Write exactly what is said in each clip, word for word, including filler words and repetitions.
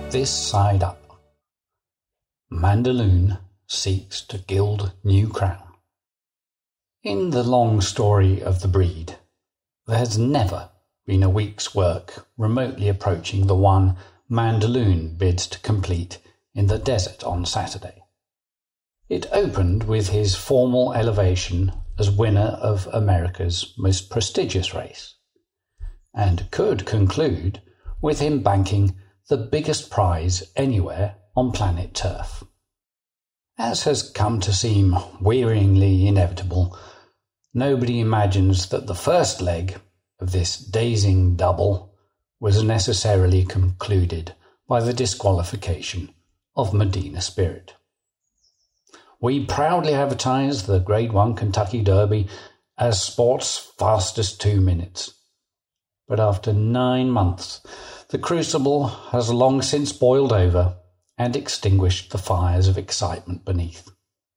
This Side Up. Mandaloun seeks to gild new crown. In the long story of the breed, there has never been a week's work remotely approaching the one Mandaloun bids to complete in the desert on Saturday. It opened with his formal elevation as winner of America's most prestigious race, and could conclude with him banking the biggest prize anywhere on planet Turf. As has come to seem wearyingly inevitable, nobody imagines that the first leg of this dazing double was necessarily concluded by the disqualification of Medina Spirit. We proudly advertise the Grade one Kentucky Derby as sport's fastest two minutes. But after nine months, the crucible has long since boiled over and extinguished the fires of excitement beneath.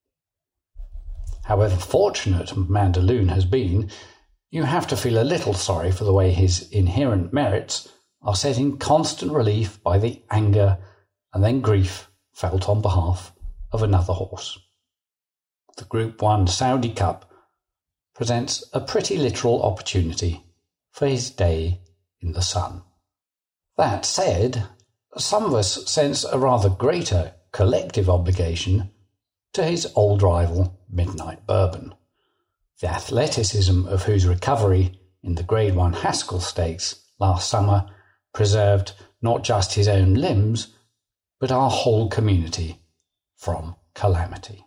However fortunate Mandaloun has been, you have to feel a little sorry for the way his inherent merits are set in constant relief by the anger and then grief felt on behalf of another horse. The Group one Saudi Cup presents a pretty literal opportunity for his day in the sun. That said, some of us sense a rather greater collective obligation to his old rival Midnight Bourbon, the athleticism of whose recovery in the Grade one Haskell Stakes last summer preserved not just his own limbs, but our whole community from calamity.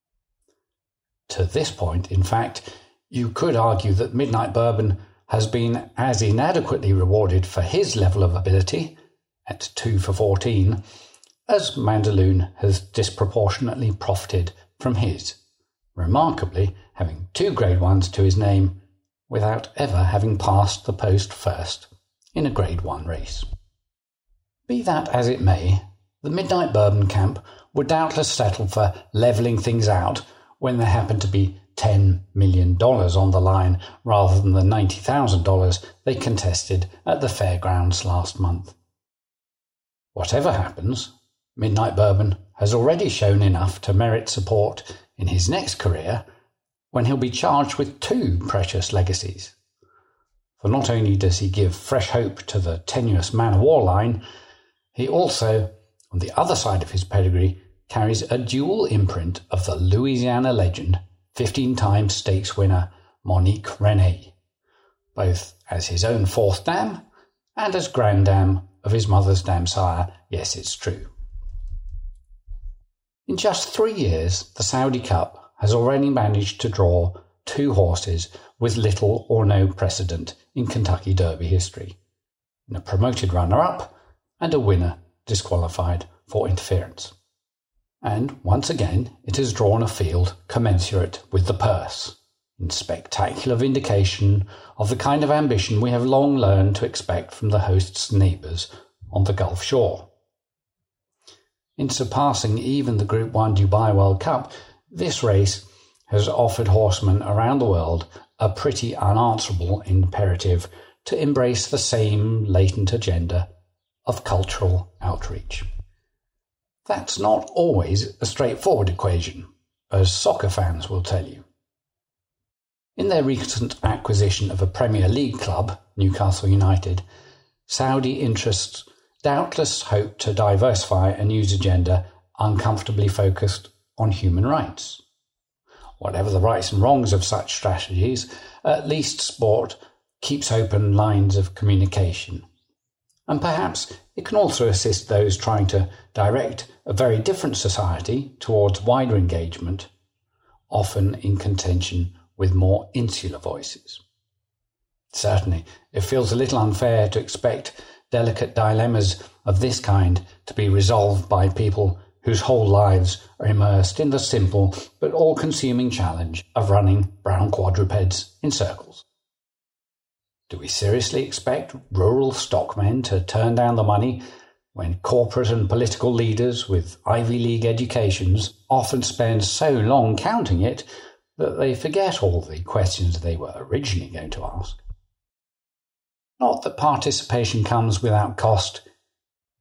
To this point, in fact, you could argue that Midnight Bourbon has been as inadequately rewarded for his level of ability, at two for fourteen, as Mandaloun has disproportionately profited from his, remarkably having two Grade ones to his name without ever having passed the post first in a Grade one race. Be that as it may, the Midnight Bourbon camp would doubtless settle for levelling things out when there happened to be ten million dollars on the line rather than the ninety thousand dollars they contested at the fairgrounds last month. Whatever happens, Midnight Bourbon has already shown enough to merit support in his next career when he'll be charged with two precious legacies. For not only does he give fresh hope to the tenuous Man of War line, he also, on the other side of his pedigree, carries a dual imprint of the Louisiana legend, fifteen-time stakes winner Monique Renee, both as his own fourth dam and as grand dam of his mother's dam sire, Yes It's True. In just three years, the Saudi Cup has already managed to draw two horses with little or no precedent in Kentucky Derby history, and a promoted runner-up and a winner disqualified for interference. And once again it has drawn a field commensurate with the purse, in spectacular vindication of the kind of ambition we have long learned to expect from the host's neighbours on the Gulf shore. In surpassing even the Group one Dubai World Cup, this race has offered horsemen around the world a pretty unanswerable imperative to embrace the same latent agenda of cultural outreach. That's not always a straightforward equation, as soccer fans will tell you. In their recent acquisition of a Premier League club, Newcastle United, Saudi interests doubtless hope to diversify a news agenda uncomfortably focused on human rights. Whatever the rights and wrongs of such strategies, at least sport keeps open lines of communication. And perhaps it can also assist those trying to direct a very different society towards wider engagement, often in contention with more insular voices. Certainly, it feels a little unfair to expect delicate dilemmas of this kind to be resolved by people whose whole lives are immersed in the simple but all-consuming challenge of running brown quadrupeds in circles. Do we seriously expect rural stockmen to turn down the money when corporate and political leaders with Ivy League educations often spend so long counting it that they forget all the questions they were originally going to ask? Not that participation comes without cost.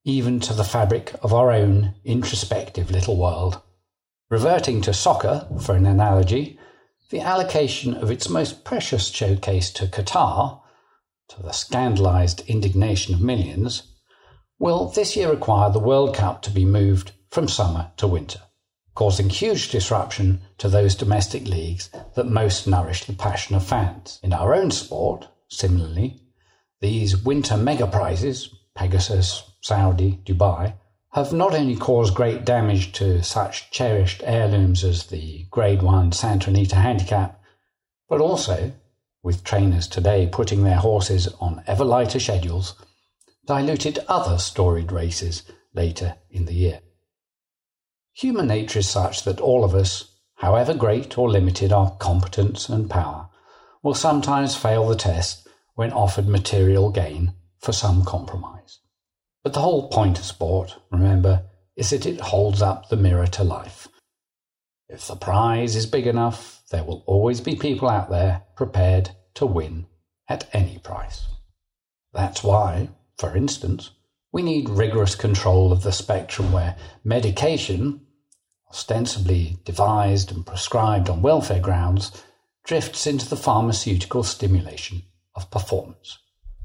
even to the fabric of our own introspective little world. Reverting to soccer, for an analogy, the allocation of its most precious showcase to Qatar, to the scandalised indignation of millions, will this year require the World Cup to be moved from summer to winter, causing huge disruption to those domestic leagues that most nourish the passion of fans. In our own sport, similarly, these winter mega prizes, Pegasus, Saudi, Dubai, have not only caused great damage to such cherished heirlooms as the Grade one Santa Anita Handicap, but also, with trainers today putting their horses on ever lighter schedules, diluted other storied races later in the year. Human nature is such that all of us, however great or limited our competence and power, will sometimes fail the test when offered material gain for some compromise. But the whole point of sport, remember, is that it holds up the mirror to life. If the prize is big enough, there will always be people out there prepared to win at any price. That's why, for instance, we need rigorous control of the spectrum where medication, ostensibly devised and prescribed on welfare grounds, drifts into the pharmaceutical stimulation of performance.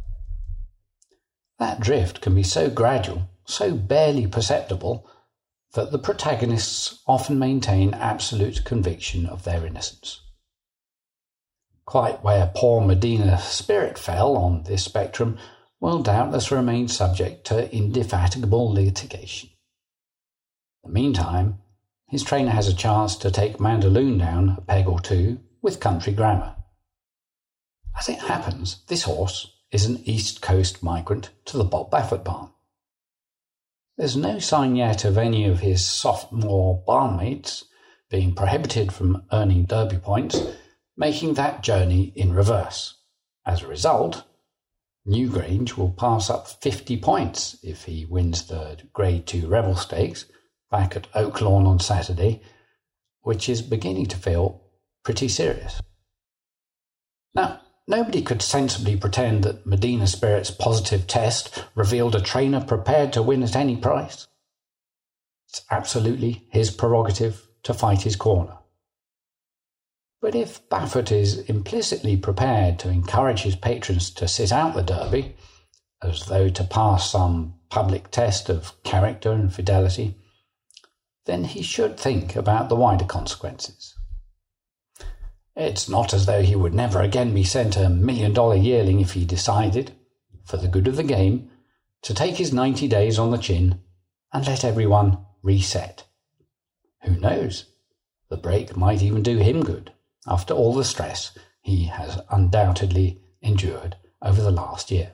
That drift can be so gradual, so barely perceptible, that the protagonists often maintain absolute conviction of their innocence. Quite where poor Medina Spirit fell on this spectrum will doubtless remain subject to indefatigable litigation. In the meantime, his trainer has a chance to take Mandaloun down a peg or two with country grammar. As it happens, this horse is an East Coast migrant to the Bob Baffert barn. There's no sign yet of any of his sophomore barnmates being prohibited from earning Derby points, making that journey in reverse. As a result, Newgrange will pass up fifty points if he wins the Grade two Rebel Stakes back at Oaklawn on Saturday, which is beginning to feel pretty serious. Now, nobody could sensibly pretend that Medina Spirit's positive test revealed a trainer prepared to win at any price. It's absolutely his prerogative to fight his corner. But if Baffert is implicitly prepared to encourage his patrons to sit out the Derby, as though to pass some public test of character and fidelity, then he should think about the wider consequences. It's not as though he would never again be sent a million-dollar yearling if he decided, for the good of the game, to take his ninety days on the chin and let everyone reset. Who knows? The break might even do him good, after all the stress he has undoubtedly endured over the last year.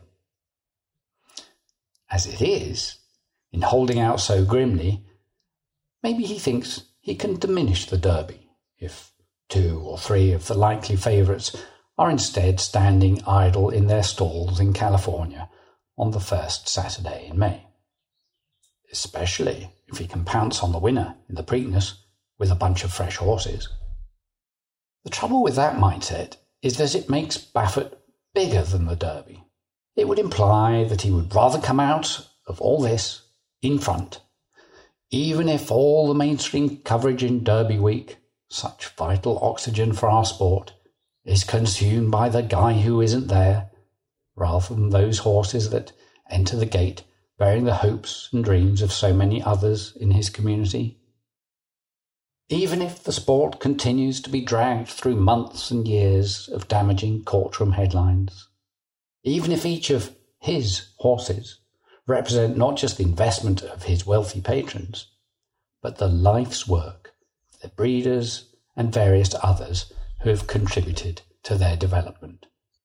As it is, in holding out so grimly, maybe he thinks he can diminish the Derby if two or three of the likely favourites are instead standing idle in their stalls in California on the first Saturday in May. Especially if he can pounce on the winner in the Preakness with a bunch of fresh horses. The trouble with that mindset is that it makes Baffert bigger than the Derby. It would imply that he would rather come out of all this in front, even if all the mainstream coverage in Derby week, such vital oxygen for our sport, is consumed by the guy who isn't there, rather than those horses that enter the gate bearing the hopes and dreams of so many others in his community. Even if the sport continues to be dragged through months and years of damaging courtroom headlines, even if each of his horses represent not just the investment of his wealthy patrons, but the life's work of the breeders and various others who have contributed to their development.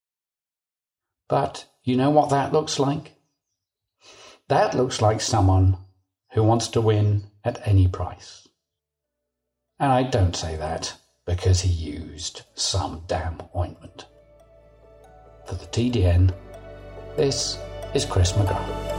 But you know what that looks like? That looks like someone who wants to win at any price. And I don't say that because he used some damn ointment. For the T D N, this is Chris McGrath.